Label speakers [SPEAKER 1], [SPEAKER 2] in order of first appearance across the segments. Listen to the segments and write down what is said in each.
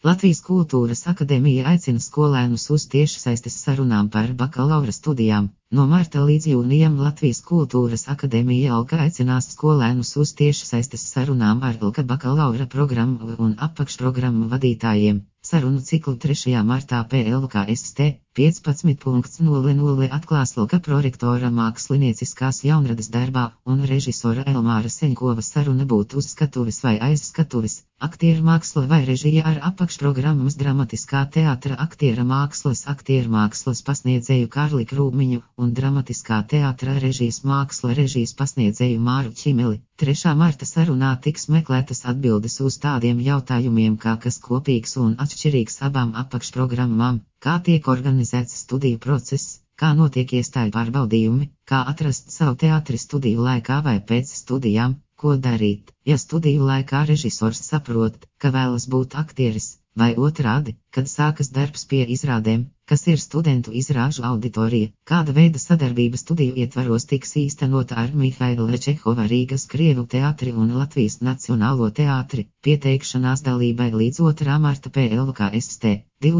[SPEAKER 1] Latvijas Kultūras akadēmija aicina skolēnus uz tiešsaistes sarunām par bakalaura studijām. No marta līdz jūnijam Latvijas Kultūras akadēmija LK aicinās skolēnus uz tiešsaistes sarunām ar LK bakalaura programmu un apakšprogrammu vadītājiem. Sarunu ciklu 3. martā PLKST 15.00 atklās LK prorektora mākslinieciskās jaunradas darbā un režisora Elmāra Seņkova saruna būt uz skatuves vai aiz skatuves, aktieru māksla vai režija ar apakšprogrammas dramatiskā teātra aktieru mākslas pasniedzēju Kārli Krūmiņu un dramatiskā teātra režijas māksla režijas pasniedzēju Māru Čimeli. 3. marta sarunā tiks meklētas atbildes uz tādiem jautājumiem kā kas kopīgs un atšķirīgs abām apakšprogrammām, kā tiek organizēts studiju process, kā notiek iestāju pārbaudījumi, kā atrast savu teātri studiju laikā vai pēc studijām, ko darīt, ja studiju laikā režisors saprot, ka vēlas būt aktieris, vai otrādi, kad sākas darbs pie izrādēm, kas ir studentu izrāžu auditorija, kāda veida sadarbība studiju ietvaros tiks īstenota ar Mihaila Čehova Rīgas Krievu teātri un Latvijas Nacionālo teātri, pieteikšanās dalībai līdz 2. marta PLKST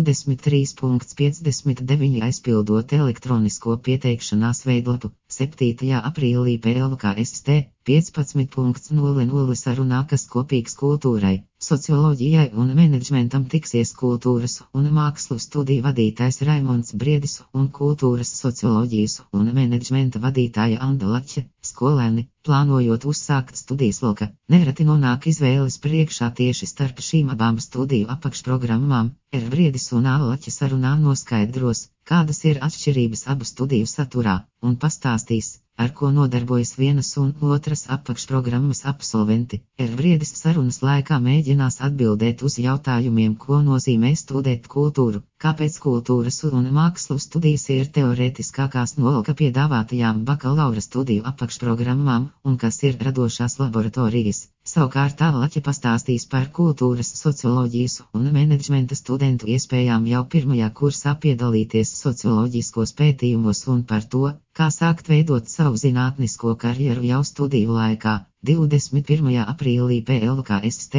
[SPEAKER 1] 23.59 aizpildot elektronisko pieteikšanās veidlapu, 7. aprīlī PLKST 15.00 sarunā kas kopīgs kultūrai, socioloģijai un menedžmentam tiksies kultūras un mākslu studiju vadītājs Raimonds Briedis un kultūras socioloģijas un menedžmenta vadītāja Anda Lača. Skolēni, plānojot uzsākt studijas LK, nereti nonāk izvēles priekšā tieši starp šīm abām studiju apakšprogrammām. Briedis un Lača sarunā noskaidros, kādas ir atšķirības abu studiju saturā, un pastāstīs, ar ko nodarbojas vienas un otras apakšprogrammas absolventi. Briedis sarunas laikā mēģinās atbildēt uz jautājumiem, ko nozīmē studēt kultūru, kāpēc kultūras un mākslu studijas ir teorētiskākās no LK piedāvātajām bakalaura studiju apakšprogrammām, un kas ir radošās laboratorijas. Savukārt Laķa pastāstīs par kultūras socioloģijas un menedžmenta studentu iespējām jau pirmajā kursā piedalīties socioloģiskos pētījumos un par to, kā sākt veidot savu zinātnisko karjeru jau studiju laikā. 21. aprīlī PLKST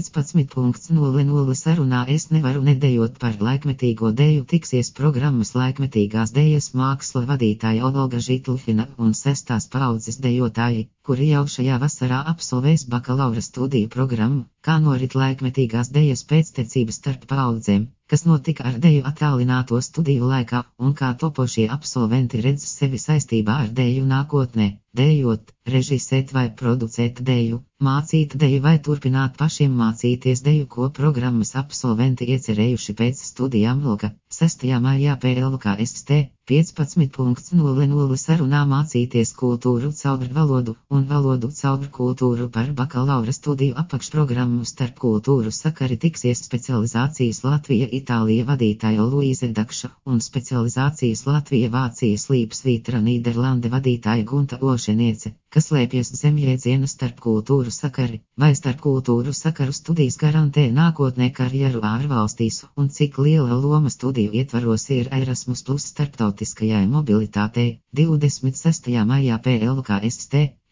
[SPEAKER 1] 15.00 sarunā Es nevaru nedejot par laikmetīgo deju tiksies programmas laikmetīgās dejas māksla vadītāja Olga Žitlufina un 6. paaudzes dejotāji, kuri jau šajā vasarā absolvēs bakalaura studiju programmu, kā norit laikmetīgās dejas pēctecības starp paaudzēm, kas notika ar deju attālināto studiju laikā un kā topošie absolventi redz sevi saistībā ar deju nākotnē, dejot, režisēt vai producēt deju, mācīt deju vai turpināt pašiem mācīties deju, ko programmas absolventi iecerējuši pēc studijām LK. 6. maijā PLKST 15.00 sarunā mācīties kultūru caur valodu un valodu caur kultūru par bakalaura studiju apakšprogrammu starp kultūru sakari tiksies specializācijas Latvija-Itālija vadītāja Luīze Dakša un specializācijas Latvija-Vācijas Līpsvītra Nīderlande vadītāja Gunta Ošeniece, kas lēpjas zem jēdziena starp kultūru sakari, vai starp kultūru sakaru studijas garantē nākotnē karjeru ārvalstīs un cik liela loma studiju ietvaros ir Erasmus plus starptautiskajai mobilitātei. 26. maijā PLKST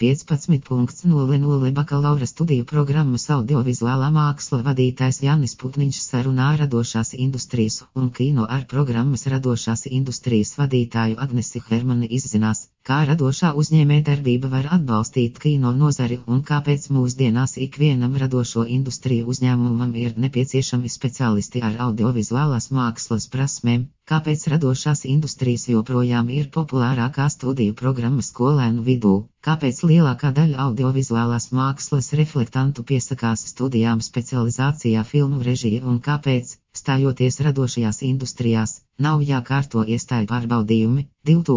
[SPEAKER 1] 15.00 bakalaura studiju programmas audiovizuālā māksla vadītājs Jānis Putniņš sarunā radošās industrijas un kino ar programmas radošās industrijas vadītāju Agnesi Hermani izzinās, kā radošā uzņēmējdarbība var atbalstīt kino nozari un kāpēc mūsdienās ikvienam radošo industriju uzņēmumam ir nepieciešami speciālisti ar audiovizuālās mākslas prasmēm, kāpēc radošās industrijas joprojām ir populārākā studiju programma skolēnu vidū, kāpēc lielākā daļa audiovizuālās mākslas reflektantu piesakās studijām specializācijā filmu režija un kāpēc, stājoties radošajās industrijās, nav jākārto iestāju pārbaudījumi.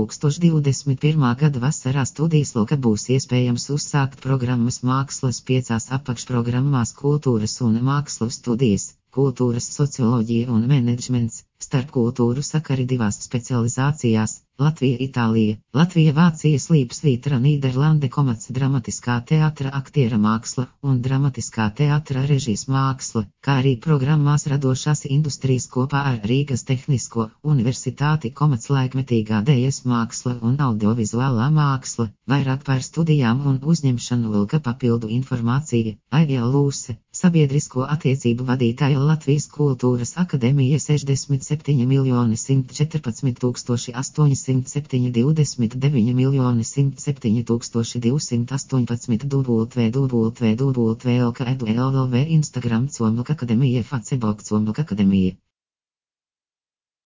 [SPEAKER 1] 2021. gada vasarā studijas LK būs iespējams uzsākt programmas mākslas 5 apakšprogrammās kultūras un mākslu studijas, kultūras socioloģija un menedžments, starp kultūru sakari 2 specializācijās, Latvija-Itālija, Latvija-Vācijas Līpsvītra Nīderlande dramatiskā teātra aktiera māksla un dramatiskā teātra režijas māksla, kā arī programmās radošās industrijas kopā ar Rīgas Tehnisko universitāti laikmetīgā dejas māksla un audiovizuālā māksla, vairāk par studijām un uzņemšanu LK papildu informācija, Aija Lūse, Sabiedrisko attiecību vadītāja Latvijas Kultūras akadēmija 67 114 807 109 107 218 www.lk.edu.lv Instagram Comluk Akademija Facebook Comluk Akademija